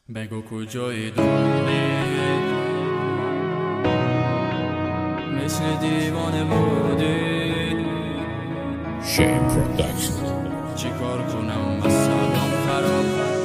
بگو کجای دوری مثل دیوانه بودی شیم پرودکشن. چی کار کنم اصابم خراب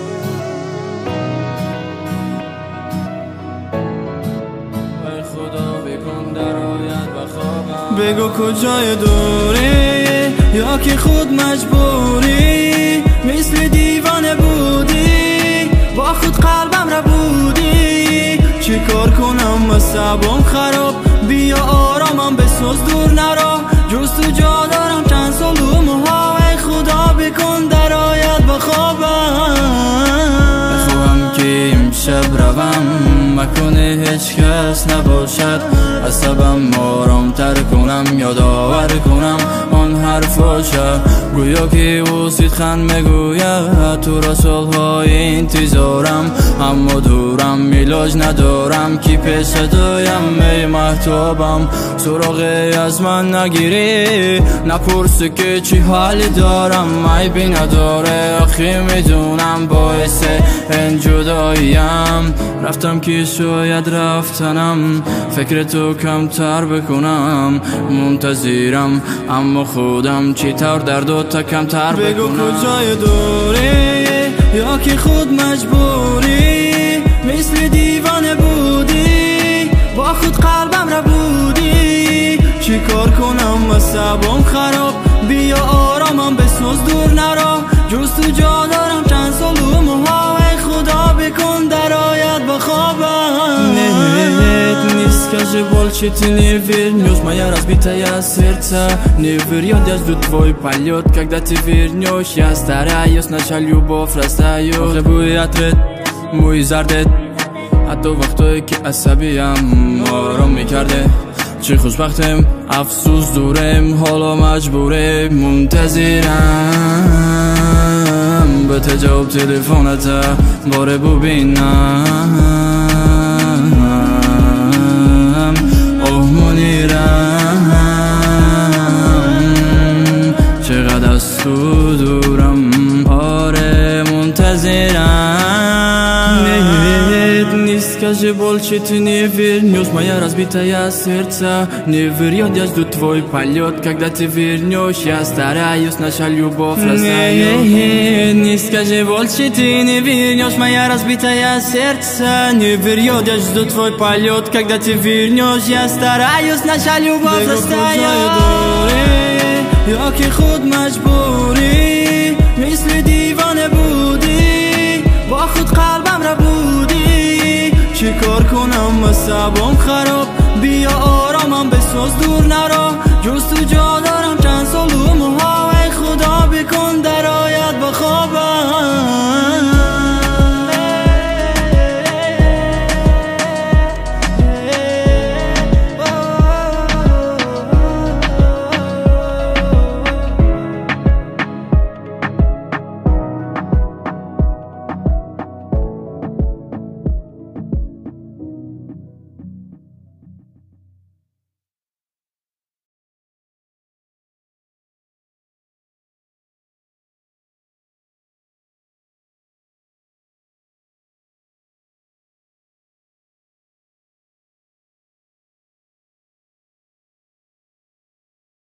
ای خدا بکن درآید و خوابم. بگو کجای دوری یا که خود مجبوری مثل دیوانه بودی با خود قلبم را بودی. چی کار کنم اصابم خراب بیا آرامم بساز دور نرا جز تو جا دارم چند سال و موها ای خدا بکن درآید به خوابم. بخواهم که امشب روم مکنه هیچ کس نباشد عصبم آرام تر کنم یادآور کنم آن حرفاشا گویا که وسیط خند میگوید تو را سالهای انتظارم اما دورم علاج ندارم که پیش دایم ای محتابم سراغی از من نگیری نپرسی که چی حالی دارم عیبی نداره آخی میدونم باعث این جداییم رفتم که شاید رفتنم فکر تو کمتر بکنم منتظرم اما خودم چی طور درد تا کمتر بکنم. بگو کجای دوری یا که خود مجبوری مثل دیوانه بودی با خود قلبم را بودی. چی کار کنم اصابم خراب بیا آرامم بساز دور نرا جز تو جا دارم چند سال و موها ای خدا بکن درآید به خوابم. Скажи больше ты не вернешь моя разбитая сердце не врет я жду твой полет когда ты вернешь я стараюсь начать любовь растаю требую ответ мой зардет а то вақтое ки асабиям ором мекарде چی خوشبختم افسوس دورم حالا مجبورم منتظرم به تجاوب تلفنت باره ببینم اوه منیرم چقدر از تو دورم آره منتظرم Скажи больше ты не вернешь моя разбитая сердце не врет я жду твой полет когда ты вернешь я стараюсь наша любовь растаю. Не скажи больше ты не вернешь моя разбитая сердце не врет я жду твой полет когда ты вернешь я стараюсь наша любовь растаю. یا که خود مجبوری مثل دیوانه بودی با خود قلبم را بودی. چی کار کنم اصابم خراب بیا آرامم بساز دور نرا جز تو جا